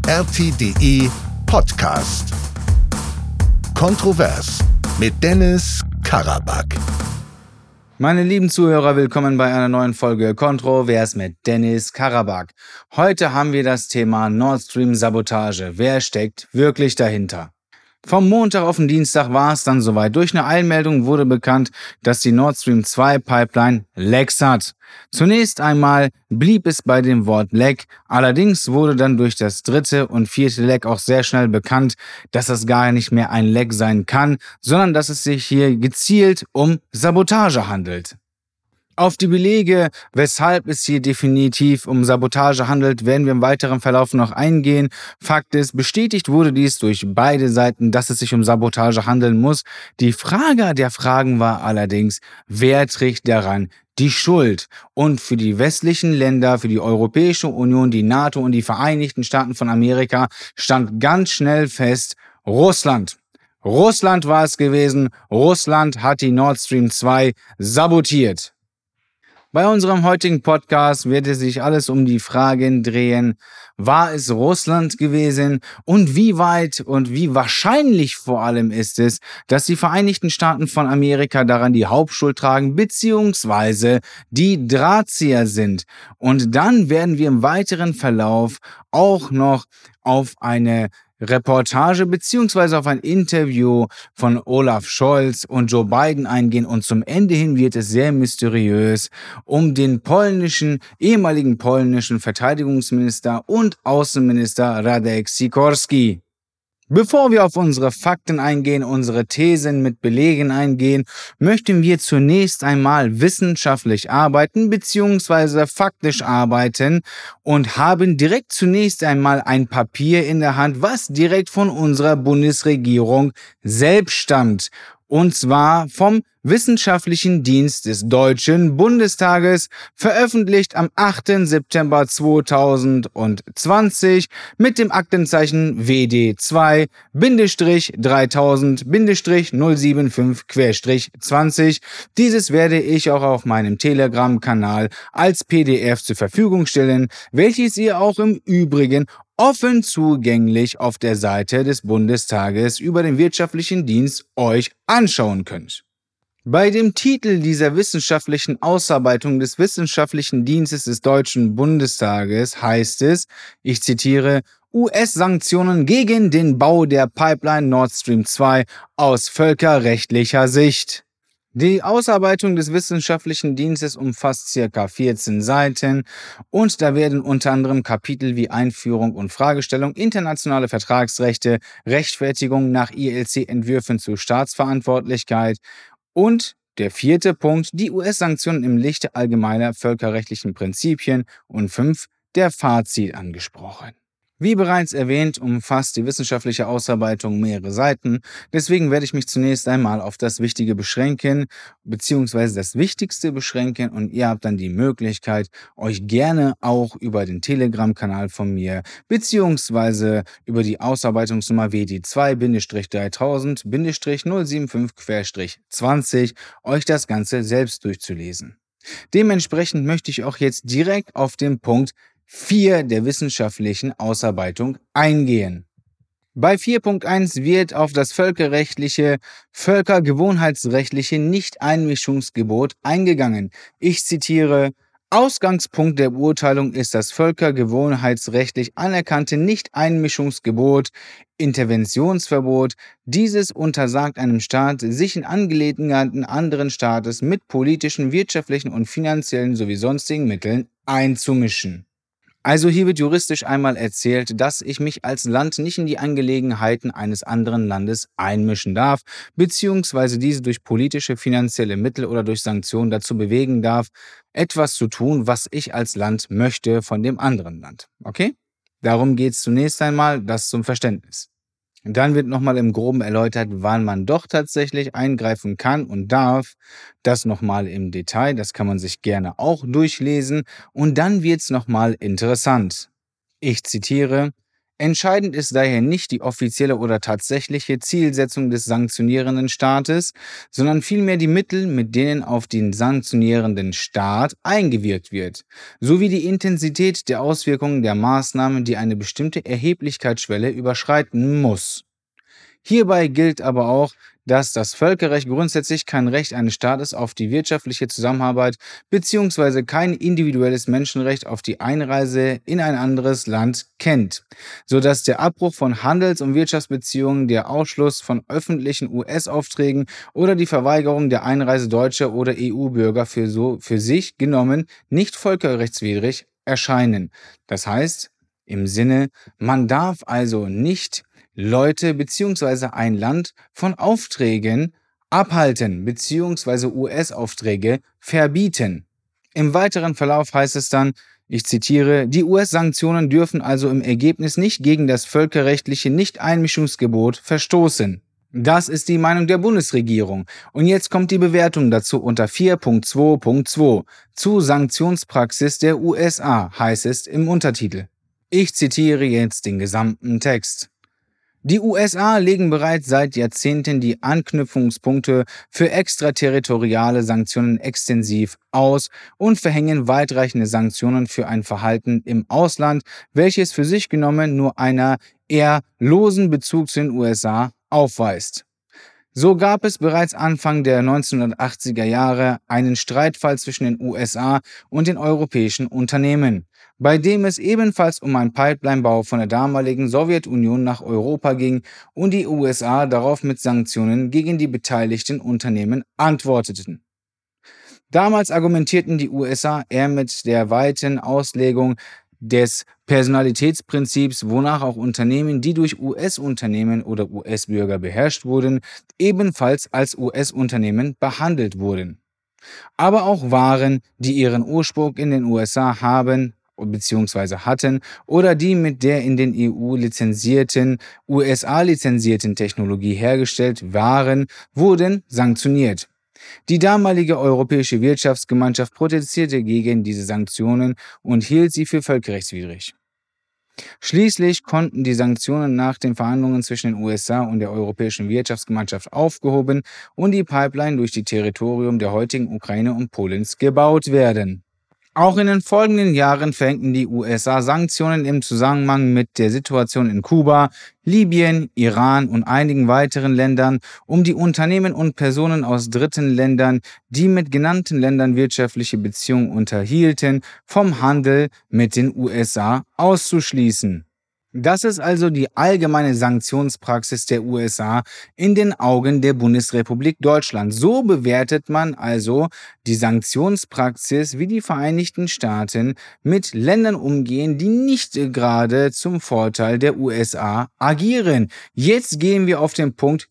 RT.de Podcast. Kontrovers mit Dennis Karabakh. Meine lieben Zuhörer, willkommen bei einer neuen Folge Kontrovers mit Dennis Karabakh. Heute haben wir das Thema Nord Stream Sabotage. Wer steckt wirklich dahinter? Vom Montag auf den Dienstag war es dann soweit. Durch eine Eilmeldung wurde bekannt, dass die Nord Stream 2 Pipeline Lecks hat. Zunächst einmal blieb es bei dem Wort Leck, allerdings wurde dann durch das dritte und vierte Leck auch sehr schnell bekannt, dass das gar nicht mehr ein Leck sein kann, sondern dass es sich hier gezielt um Sabotage handelt. Auf die Belege, weshalb es hier definitiv um Sabotage handelt, werden wir im weiteren Verlauf noch eingehen. Fakt ist, bestätigt wurde dies durch beide Seiten, dass es sich um Sabotage handeln muss. Die Frage der Fragen war allerdings, wer trägt daran die Schuld? Und für die westlichen Länder, für die Europäische Union, die NATO und die Vereinigten Staaten von Amerika stand ganz schnell fest, Russland. Russland war es gewesen. Russland hat die Nord Stream 2 sabotiert. Bei unserem heutigen Podcast wird es sich alles um die Fragen drehen, war es Russland gewesen und wie weit und wie wahrscheinlich vor allem ist es, dass die Vereinigten Staaten von Amerika daran die Hauptschuld tragen, beziehungsweise die Drahtzieher sind. Und dann werden wir im weiteren Verlauf auch noch auf eine Reportage beziehungsweise auf ein Interview von Olaf Scholz und Joe Biden eingehen und zum Ende hin wird es sehr mysteriös um den ehemaligen polnischen Verteidigungsminister und Außenminister Radek Sikorski. Bevor wir auf unsere Fakten eingehen, unsere Thesen mit Belegen eingehen, möchten wir zunächst einmal wissenschaftlich arbeiten bzw. faktisch arbeiten und haben direkt zunächst einmal ein Papier in der Hand, was direkt von unserer Bundesregierung selbst stammt. Und zwar vom Wissenschaftlichen Dienst des Deutschen Bundestages, veröffentlicht am 8. September 2020 mit dem Aktenzeichen WD2-3000-075-20. Dieses werde ich auch auf meinem Telegram-Kanal als PDF zur Verfügung stellen, welches ihr auch im Übrigen offen zugänglich auf der Seite des Bundestages über den Wirtschaftlichen Dienst euch anschauen könnt. Bei dem Titel dieser wissenschaftlichen Ausarbeitung des Wissenschaftlichen Dienstes des Deutschen Bundestages heißt es, ich zitiere, US-Sanktionen gegen den Bau der Pipeline Nord Stream 2 aus völkerrechtlicher Sicht. Die Ausarbeitung des Wissenschaftlichen Dienstes umfasst ca. 14 Seiten und da werden unter anderem Kapitel wie Einführung und Fragestellung, internationale Vertragsrechte, Rechtfertigung nach ILC-Entwürfen zur Staatsverantwortlichkeit und der vierte Punkt, die US-Sanktionen im Lichte allgemeiner völkerrechtlichen Prinzipien und 5, der Fazit angesprochen. Wie bereits erwähnt, umfasst die wissenschaftliche Ausarbeitung mehrere Seiten. Deswegen werde ich mich zunächst einmal auf das Wichtige beschränken, beziehungsweise das Wichtigste beschränken und ihr habt dann die Möglichkeit, euch gerne auch über den Telegram-Kanal von mir, beziehungsweise über die Ausarbeitungsnummer WD2-3000-075-20 euch das Ganze selbst durchzulesen. Dementsprechend möchte ich auch jetzt direkt auf den Punkt 4 der wissenschaftlichen Ausarbeitung eingehen. Bei 4.1 wird auf das völkergewohnheitsrechtliche Nichteinmischungsgebot eingegangen. Ich zitiere, Ausgangspunkt der Beurteilung ist das völkergewohnheitsrechtlich anerkannte Nichteinmischungsgebot, Interventionsverbot. Dieses untersagt einem Staat, sich in Angelegenheiten anderen Staates mit politischen, wirtschaftlichen und finanziellen sowie sonstigen Mitteln einzumischen. Also hier wird juristisch einmal erzählt, dass ich mich als Land nicht in die Angelegenheiten eines anderen Landes einmischen darf, beziehungsweise diese durch politische, finanzielle Mittel oder durch Sanktionen dazu bewegen darf, etwas zu tun, was ich als Land möchte von dem anderen Land. Okay? Darum geht es zunächst einmal, das zum Verständnis. Dann wird nochmal im Groben erläutert, wann man doch tatsächlich eingreifen kann und darf. Das nochmal im Detail, das kann man sich gerne auch durchlesen. Und dann wird es nochmal interessant. Ich zitiere, Entscheidend ist daher nicht die offizielle oder tatsächliche Zielsetzung des sanktionierenden Staates, sondern vielmehr die Mittel, mit denen auf den sanktionierenden Staat eingewirkt wird, sowie die Intensität der Auswirkungen der Maßnahme, die eine bestimmte Erheblichkeitsschwelle überschreiten muss. Hierbei gilt aber auch, dass das Völkerrecht grundsätzlich kein Recht eines Staates auf die wirtschaftliche Zusammenarbeit bzw. kein individuelles Menschenrecht auf die Einreise in ein anderes Land kennt, sodass der Abbruch von Handels- und Wirtschaftsbeziehungen, der Ausschluss von öffentlichen US-Aufträgen oder die Verweigerung der Einreise deutscher oder EU-Bürger für sich genommen nicht völkerrechtswidrig erscheinen. Das heißt, im Sinne, man darf also nicht Leute bzw. ein Land von Aufträgen abhalten bzw. US-Aufträge verbieten. Im weiteren Verlauf heißt es dann, ich zitiere, die US-Sanktionen dürfen also im Ergebnis nicht gegen das völkerrechtliche Nichteinmischungsgebot verstoßen. Das ist die Meinung der Bundesregierung. Und jetzt kommt die Bewertung dazu unter 4.2.2. Zu Sanktionspraxis der USA heißt es im Untertitel. Ich zitiere jetzt den gesamten Text. Die USA legen bereits seit Jahrzehnten die Anknüpfungspunkte für extraterritoriale Sanktionen extensiv aus und verhängen weitreichende Sanktionen für ein Verhalten im Ausland, welches für sich genommen nur einen eher losen Bezug zu den USA aufweist. So gab es bereits Anfang der 1980er Jahre einen Streitfall zwischen den USA und den europäischen Unternehmen, bei dem es ebenfalls um einen Pipelinebau von der damaligen Sowjetunion nach Europa ging und die USA darauf mit Sanktionen gegen die beteiligten Unternehmen antworteten. Damals argumentierten die USA eher mit der weiten Auslegung des Personalitätsprinzips, wonach auch Unternehmen, die durch US-Unternehmen oder US-Bürger beherrscht wurden, ebenfalls als US-Unternehmen behandelt wurden. Aber auch Waren, die ihren Ursprung in den USA haben bzw. hatten oder die mit der in den EU-lizenzierten, USA-lizenzierten Technologie hergestellt waren, wurden sanktioniert. Die damalige Europäische Wirtschaftsgemeinschaft protestierte gegen diese Sanktionen und hielt sie für völkerrechtswidrig. Schließlich konnten die Sanktionen nach den Verhandlungen zwischen den USA und der Europäischen Wirtschaftsgemeinschaft aufgehoben und die Pipeline durch das Territorium der heutigen Ukraine und Polens gebaut werden. Auch in den folgenden Jahren verhängten die USA Sanktionen im Zusammenhang mit der Situation in Kuba, Libyen, Iran und einigen weiteren Ländern, um die Unternehmen und Personen aus dritten Ländern, die mit genannten Ländern wirtschaftliche Beziehungen unterhielten, vom Handel mit den USA auszuschließen. Das ist also die allgemeine Sanktionspraxis der USA in den Augen der Bundesrepublik Deutschland. So bewertet man also die Sanktionspraxis, wie die Vereinigten Staaten mit Ländern umgehen, die nicht gerade zum Vorteil der USA agieren. Jetzt gehen wir auf den Punkt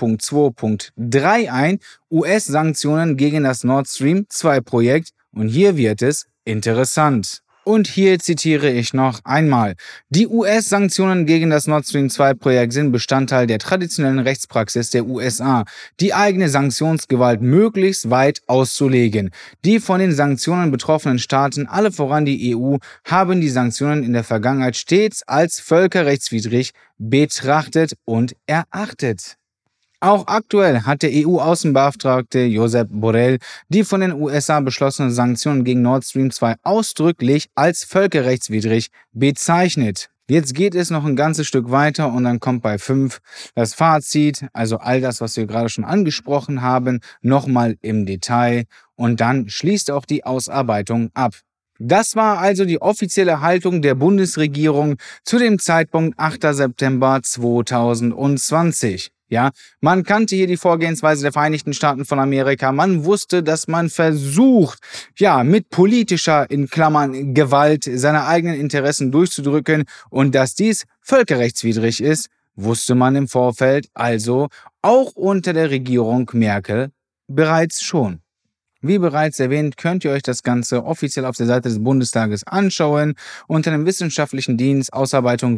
4.2.3 ein, US-Sanktionen gegen das Nord Stream 2 Projekt, und hier wird es interessant. Und hier zitiere ich noch einmal. Die US-Sanktionen gegen das Nord Stream 2-Projekt sind Bestandteil der traditionellen Rechtspraxis der USA, die eigene Sanktionsgewalt möglichst weit auszulegen. Die von den Sanktionen betroffenen Staaten, alle voran die EU, haben die Sanktionen in der Vergangenheit stets als völkerrechtswidrig betrachtet und erachtet. Auch aktuell hat der EU-Außenbeauftragte Josep Borrell die von den USA beschlossenen Sanktionen gegen Nord Stream 2 ausdrücklich als völkerrechtswidrig bezeichnet. Jetzt geht es noch ein ganzes Stück weiter und dann kommt bei 5 das Fazit, also all das, was wir gerade schon angesprochen haben, nochmal im Detail, und dann schließt auch die Ausarbeitung ab. Das war also die offizielle Haltung der Bundesregierung zu dem Zeitpunkt 8. September 2020. Ja, man kannte hier die Vorgehensweise der Vereinigten Staaten von Amerika. Man wusste, dass man versucht, mit politischer, in Klammern, Gewalt seine eigenen Interessen durchzudrücken, und dass dies völkerrechtswidrig ist, wusste man im Vorfeld, also auch unter der Regierung Merkel bereits schon. Wie bereits erwähnt, könnt ihr euch das Ganze offiziell auf der Seite des Bundestages anschauen, unter dem wissenschaftlichen Dienst Ausarbeitung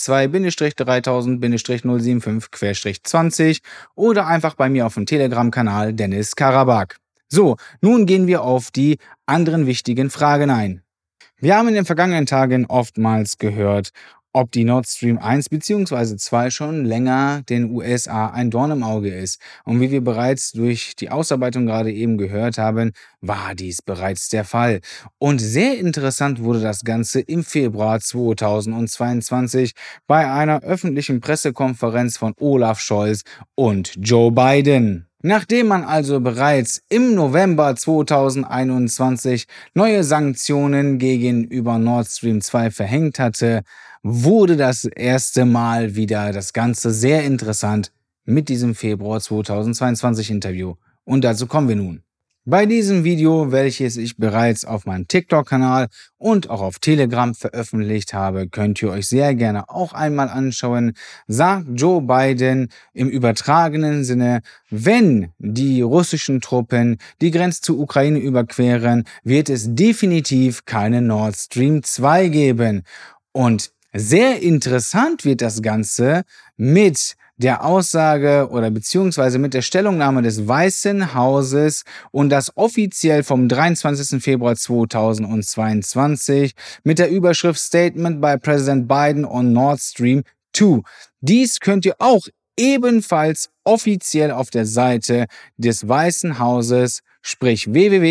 WD2-3000-075-20 oder einfach bei mir auf dem Telegram-Kanal Dennis Karabak. So, nun gehen wir auf die anderen wichtigen Fragen ein. Wir haben in den vergangenen Tagen oftmals gehört, ob die Nord Stream 1 bzw. 2 schon länger den USA ein Dorn im Auge ist. Und wie wir bereits durch die Ausarbeitung gerade eben gehört haben, war dies bereits der Fall. Und sehr interessant wurde das Ganze im Februar 2022 bei einer öffentlichen Pressekonferenz von Olaf Scholz und Joe Biden. Nachdem man also bereits im November 2021 neue Sanktionen gegenüber Nord Stream 2 verhängt hatte, wurde das erste Mal wieder das Ganze sehr interessant mit diesem Februar 2022 Interview. Und dazu kommen wir nun. Bei diesem Video, welches ich bereits auf meinem TikTok-Kanal und auch auf Telegram veröffentlicht habe, könnt ihr euch sehr gerne auch einmal anschauen, sagt Joe Biden im übertragenen Sinne, wenn die russischen Truppen die Grenze zur Ukraine überqueren, wird es definitiv keine Nord Stream 2 geben. Und sehr interessant wird das Ganze mit der Aussage oder beziehungsweise mit der Stellungnahme des Weißen Hauses und das offiziell vom 23. Februar 2022 mit der Überschrift Statement by President Biden on Nord Stream 2. Dies könnt ihr auch ebenfalls offiziell auf der Seite des Weißen Hauses, sprich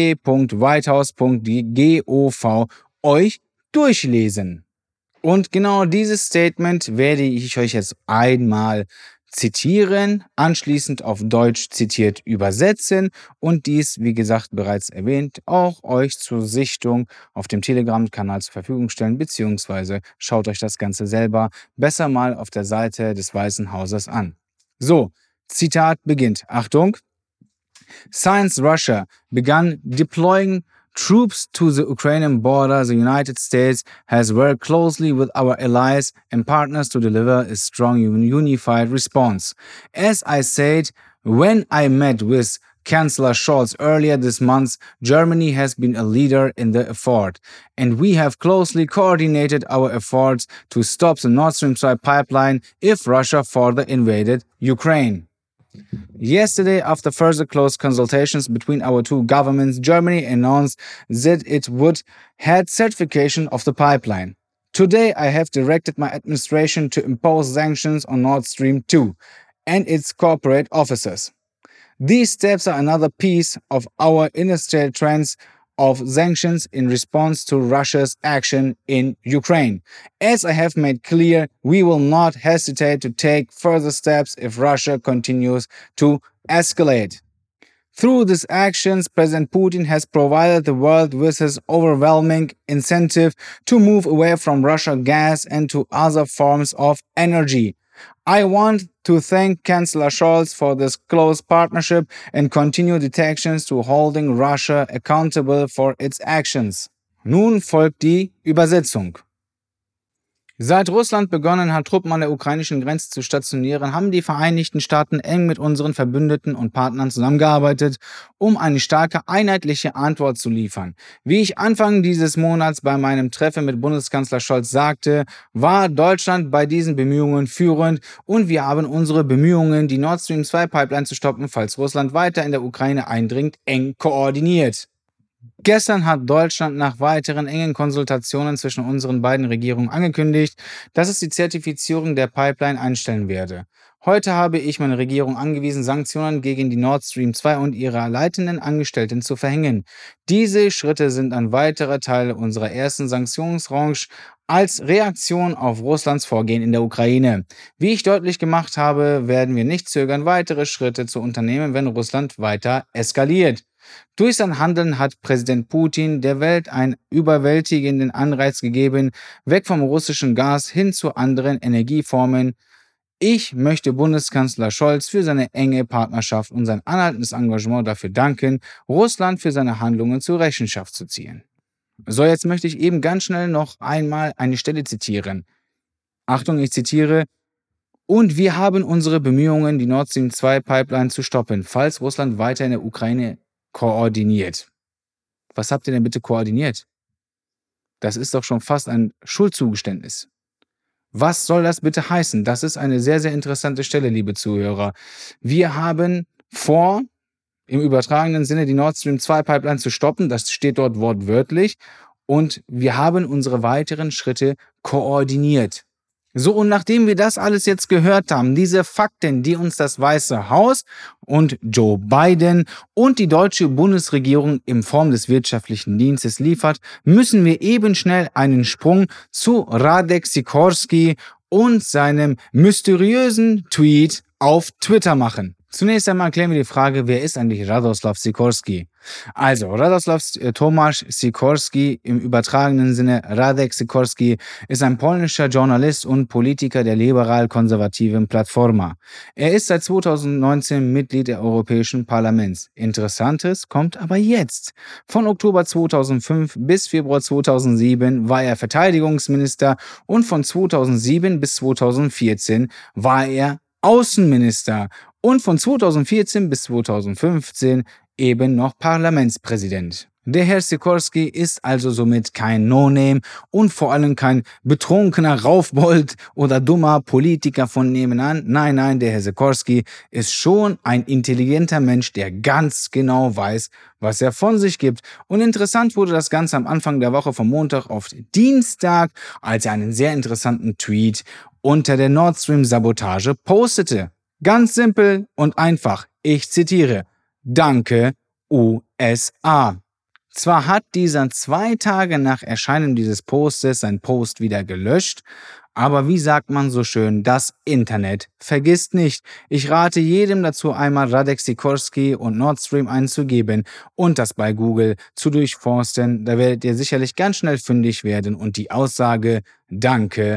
www.whitehouse.gov, euch durchlesen. Und genau dieses Statement werde ich euch jetzt einmal zitieren, anschließend auf Deutsch zitiert übersetzen und dies, wie gesagt, bereits erwähnt, auch euch zur Sichtung auf dem Telegram-Kanal zur Verfügung stellen, beziehungsweise schaut euch das Ganze selber besser mal auf der Seite des Weißen Hauses an. So, Zitat beginnt. Achtung. Since Russia began deploying troops to the Ukrainian border, the United States has worked closely with our allies and partners to deliver a strong unified response. As I said, when I met with Chancellor Scholz earlier this month, Germany has been a leader in the effort, and we have closely coordinated our efforts to stop the Nord Stream 2 pipeline if Russia further invaded Ukraine. Yesterday, after further close consultations between our two governments, Germany announced that it would have certification of the pipeline. Today, I have directed my administration to impose sanctions on Nord Stream 2 and its corporate officers. These steps are another piece of our industrial trends of sanctions in response to Russia's action in Ukraine. As I have made clear, we will not hesitate to take further steps if Russia continues to escalate. Through these actions, President Putin has provided the world with his overwhelming incentive to move away from Russian gas and to other forms of energy. I want to thank Chancellor Scholz for this close partnership and continued actions to holding Russia accountable for its actions. Nun folgt die Übersetzung. Seit Russland begonnen hat, Truppen an der ukrainischen Grenze zu stationieren, haben die Vereinigten Staaten eng mit unseren Verbündeten und Partnern zusammengearbeitet, um eine starke, einheitliche Antwort zu liefern. Wie ich Anfang dieses Monats bei meinem Treffen mit Bundeskanzler Scholz sagte, war Deutschland bei diesen Bemühungen führend und wir haben unsere Bemühungen, die Nord Stream 2 Pipeline zu stoppen, falls Russland weiter in der Ukraine eindringt, eng koordiniert. Gestern hat Deutschland nach weiteren engen Konsultationen zwischen unseren beiden Regierungen angekündigt, dass es die Zertifizierung der Pipeline einstellen werde. Heute habe ich meine Regierung angewiesen, Sanktionen gegen die Nord Stream 2 und ihre leitenden Angestellten zu verhängen. Diese Schritte sind ein weiterer Teil unserer ersten Sanktionsrange als Reaktion auf Russlands Vorgehen in der Ukraine. Wie ich deutlich gemacht habe, werden wir nicht zögern, weitere Schritte zu unternehmen, wenn Russland weiter eskaliert. Durch sein Handeln hat Präsident Putin der Welt einen überwältigenden Anreiz gegeben, weg vom russischen Gas hin zu anderen Energieformen. Ich möchte Bundeskanzler Scholz für seine enge Partnerschaft und sein anhaltendes Engagement dafür danken, Russland für seine Handlungen zur Rechenschaft zu ziehen. So, jetzt möchte ich eben ganz schnell noch einmal eine Stelle zitieren. Achtung, ich zitiere: Und wir haben unsere Bemühungen, die Nord Stream 2 Pipeline zu stoppen, falls Russland weiter in der Ukraine koordiniert. Was habt ihr denn bitte koordiniert? Das ist doch schon fast ein Schuldzugeständnis. Was soll das bitte heißen? Das ist eine sehr, sehr interessante Stelle, liebe Zuhörer. Wir haben vor, im übertragenen Sinne die Nord Stream 2 Pipeline zu stoppen. Das steht dort wortwörtlich. Und wir haben unsere weiteren Schritte koordiniert. So, und nachdem wir das alles jetzt gehört haben, diese Fakten, die uns das Weiße Haus und Joe Biden und die deutsche Bundesregierung in Form des wirtschaftlichen Dienstes liefert, müssen wir eben schnell einen Sprung zu Radek Sikorski und seinem mysteriösen Tweet auf Twitter machen. Zunächst einmal klären wir die Frage, wer ist eigentlich Radoslaw Sikorski? Also, Radoslaw Tomasz Sikorski, im übertragenen Sinne Radek Sikorski, ist ein polnischer Journalist und Politiker der liberal-konservativen Platforma. Er ist seit 2019 Mitglied der Europäischen Parlaments. Interessantes kommt aber jetzt. Von Oktober 2005 bis Februar 2007 war er Verteidigungsminister und von 2007 bis 2014 war er Außenminister und von 2014 bis 2015 eben noch Parlamentspräsident. Der Herr Sikorski ist also somit kein No-Name und vor allem kein betrunkener Raufbold oder dummer Politiker von nebenan. Nein, der Herr Sikorski ist schon ein intelligenter Mensch, der ganz genau weiß, was er von sich gibt. Und interessant wurde das Ganze am Anfang der Woche vom Montag auf Dienstag, als er einen sehr interessanten Tweet unter der Nord Stream-Sabotage postete. Ganz simpel und einfach. Ich zitiere: Danke, USA. Zwar hat dieser 2 Tage nach Erscheinen dieses Postes sein Post wieder gelöscht, aber wie sagt man so schön, das Internet vergisst nicht. Ich rate jedem dazu, einmal Radek Sikorski und Nord Stream einzugeben und das bei Google zu durchforsten. Da werdet ihr sicherlich ganz schnell fündig werden und die Aussage Danke,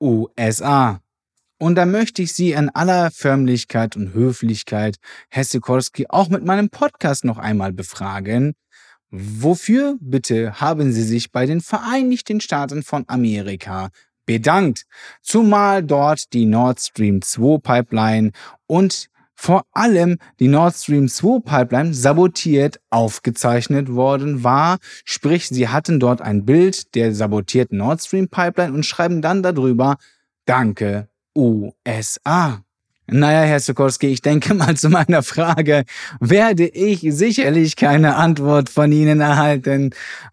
USA. Und da möchte ich Sie in aller Förmlichkeit und Höflichkeit, Herr Sikorski, auch mit meinem Podcast noch einmal befragen. Wofür bitte haben Sie sich bei den Vereinigten Staaten von Amerika bedankt? Zumal dort die Nord Stream 2 Pipeline und vor allem die Nord Stream 2 Pipeline sabotiert aufgezeichnet worden war. Sprich, Sie hatten dort ein Bild der sabotierten Nord Stream Pipeline und schreiben dann darüber Danke, USA. Naja, Herr Sikorski, ich denke mal, zu meiner Frage werde ich sicherlich keine Antwort von Ihnen erhalten.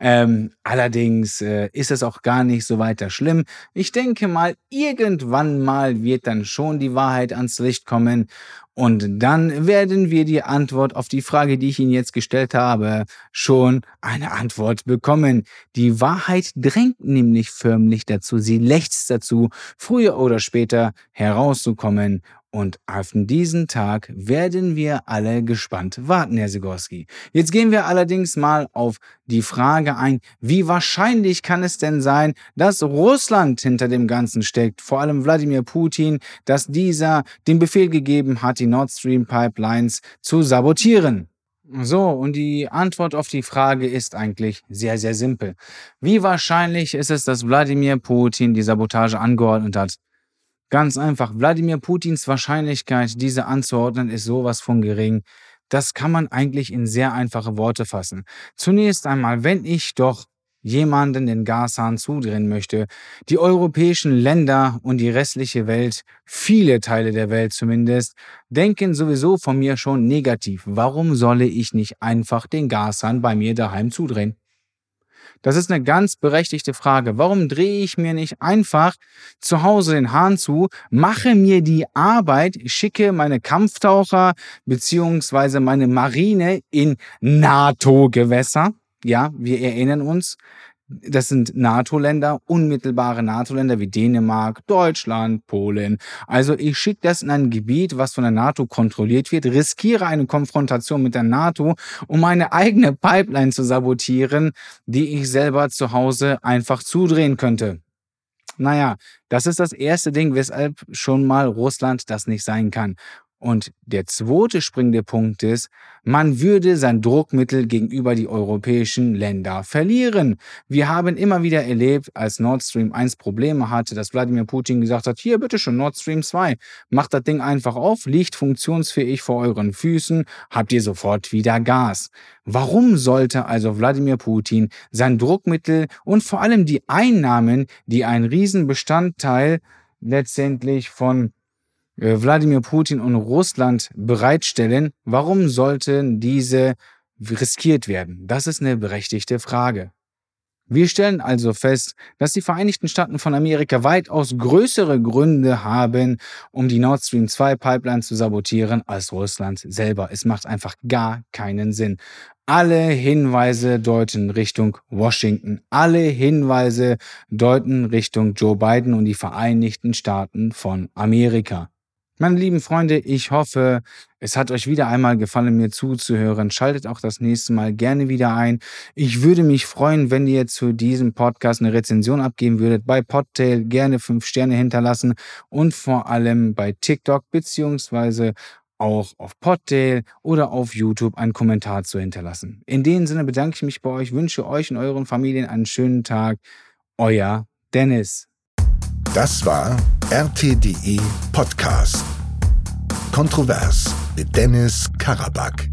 Allerdings ist es auch gar nicht so weiter schlimm. Ich denke mal, irgendwann mal wird dann schon die Wahrheit ans Licht kommen. Und dann werden wir die Antwort auf die Frage, die ich Ihnen jetzt gestellt habe, schon eine Antwort bekommen. Die Wahrheit drängt nämlich förmlich dazu, sie lechzt dazu, früher oder später herauszukommen. Und auf diesen Tag werden wir alle gespannt warten, Herr Sikorski. Jetzt gehen wir allerdings mal auf die Frage ein, wie wahrscheinlich kann es denn sein, dass Russland hinter dem Ganzen steckt, vor allem Wladimir Putin, dass dieser den Befehl gegeben hat, die Nord Stream Pipelines zu sabotieren. So, und die Antwort auf die Frage ist eigentlich sehr, sehr simpel. Wie wahrscheinlich ist es, dass Wladimir Putin die Sabotage angeordnet hat? Ganz einfach, Wladimir Putins Wahrscheinlichkeit, diese anzuordnen, ist sowas von gering. Das kann man eigentlich in sehr einfache Worte fassen. Zunächst einmal, wenn ich doch jemanden den Gashahn zudrehen möchte, die europäischen Länder und die restliche Welt, viele Teile der Welt zumindest, denken sowieso von mir schon negativ. Warum solle ich nicht einfach den Gashahn bei mir daheim zudrehen? Das ist eine ganz berechtigte Frage. Warum drehe ich mir nicht einfach zu Hause den Hahn zu, mache mir die Arbeit, schicke meine Kampftaucher bzw. meine Marine in NATO-Gewässer? Ja, wir erinnern uns, das sind NATO-Länder, unmittelbare NATO-Länder wie Dänemark, Deutschland, Polen. Also ich schicke das in ein Gebiet, was von der NATO kontrolliert wird, riskiere eine Konfrontation mit der NATO, um meine eigene Pipeline zu sabotieren, die ich selber zu Hause einfach zudrehen könnte. Naja, das ist das erste Ding, weshalb schon mal Russland das nicht sein kann. Und der zweite springende Punkt ist, man würde sein Druckmittel gegenüber die europäischen Länder verlieren. Wir haben immer wieder erlebt, als Nord Stream 1 Probleme hatte, dass Wladimir Putin gesagt hat, hier bitteschön Nord Stream 2, macht das Ding einfach auf, liegt funktionsfähig vor euren Füßen, habt ihr sofort wieder Gas. Warum sollte also Wladimir Putin sein Druckmittel und vor allem die Einnahmen, die ein Riesenbestandteil letztendlich von Wladimir Putin und Russland bereitstellen, warum sollten diese riskiert werden? Das ist eine berechtigte Frage. Wir stellen also fest, dass die Vereinigten Staaten von Amerika weitaus größere Gründe haben, um die Nord Stream 2 Pipeline zu sabotieren, als Russland selber. Es macht einfach gar keinen Sinn. Alle Hinweise deuten Richtung Washington. Alle Hinweise deuten Richtung Joe Biden und die Vereinigten Staaten von Amerika. Meine lieben Freunde, ich hoffe, es hat euch wieder einmal gefallen, mir zuzuhören. Schaltet auch das nächste Mal gerne wieder ein. Ich würde mich freuen, wenn ihr zu diesem Podcast eine Rezension abgeben würdet. Bei Podtail gerne 5 Sterne hinterlassen und vor allem bei TikTok beziehungsweise auch auf Podtail oder auf YouTube einen Kommentar zu hinterlassen. In dem Sinne bedanke ich mich bei euch, wünsche euch und euren Familien einen schönen Tag. Euer Dennis. Das war RTDE Podcast. Kontrovers mit Dennis Karabak.